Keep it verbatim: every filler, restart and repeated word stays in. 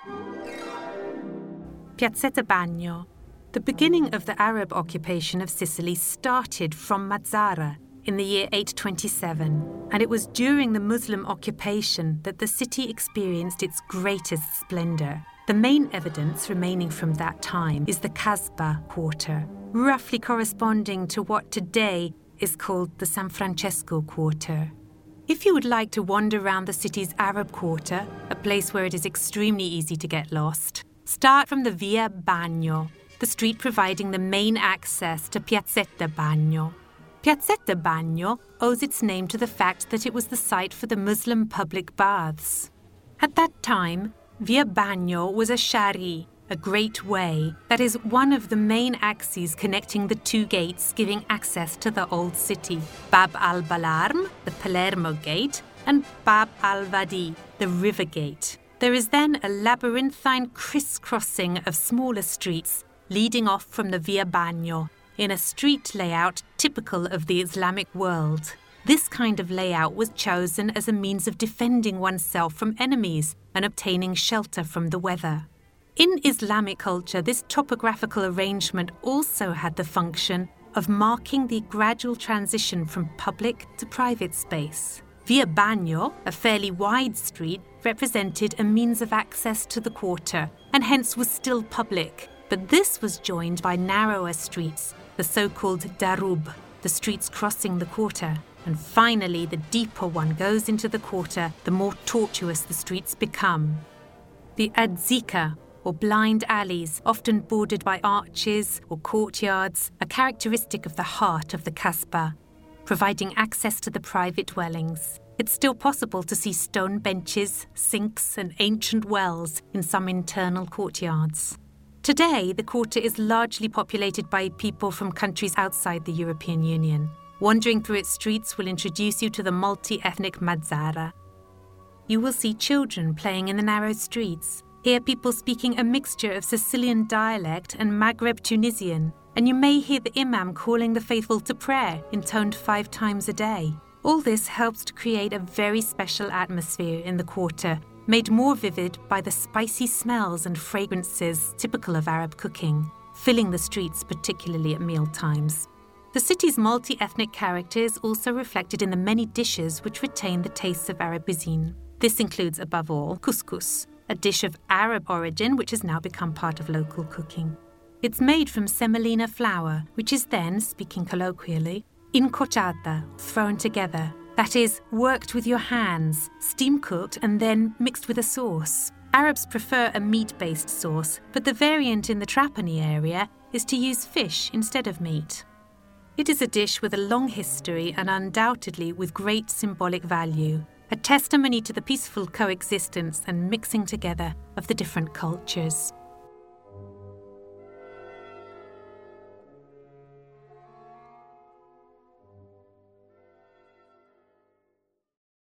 Piazzetta Bagno. The beginning of the Arab occupation of Sicily started from Mazara in the year eight twenty-seven, and it was during the Muslim occupation that the city experienced its greatest splendour. The main evidence remaining from that time is the Kasbah quarter, roughly corresponding to what today is called the San Francesco quarter. If you would like to wander around the city's Arab quarter, a place where it is extremely easy to get lost, start from the Via Bagno, the street providing the main access to Piazzetta Bagno. Piazzetta Bagno owes its name to the fact that it was the site for the Muslim public baths. At that time, Via Bagno was a shari, a great way, that is one of the main axes connecting the two gates giving access to the old city, Bab al-Balarm, the Palermo gate, and Bab al-Wadi, the river gate. There is then a labyrinthine crisscrossing of smaller streets leading off from the Via Bagno in a street layout typical of the Islamic world. This kind of layout was chosen as a means of defending oneself from enemies and obtaining shelter from the weather. In Islamic culture, this topographical arrangement also had the function of marking the gradual transition from public to private space. Via Bagno, a fairly wide street, represented a means of access to the quarter and hence was still public, but this was joined by narrower streets, the so-called Darub, the streets crossing the quarter. And finally, the deeper one goes into the quarter, the more tortuous the streets become. The Adzika, or blind alleys, often bordered by arches or courtyards, are characteristic of the heart of the Kasbah, providing access to the private dwellings. It's still possible to see stone benches, sinks, and ancient wells in some internal courtyards. Today, the quarter is largely populated by people from countries outside the European Union. Wandering through its streets will introduce you to the multi-ethnic Mazara. You will see children playing in the narrow streets, hear people speaking a mixture of Sicilian dialect and Maghreb Tunisian, and you may hear the imam calling the faithful to prayer, intoned five times a day. All this helps to create a very special atmosphere in the quarter, made more vivid by the spicy smells and fragrances typical of Arab cooking, filling the streets particularly at mealtimes. The city's multi-ethnic character is also reflected in the many dishes which retain the tastes of Arab cuisine. This includes, above all, couscous, a dish of Arab origin which has now become part of local cooking. It's made from semolina flour, which is then, speaking colloquially, incrociata, thrown together. That is, worked with your hands, steam-cooked and then mixed with a sauce. Arabs prefer a meat-based sauce, but the variant in the Trapani area is to use fish instead of meat. It is a dish with a long history and undoubtedly with great symbolic value, a testimony to the peaceful coexistence and mixing together of the different cultures.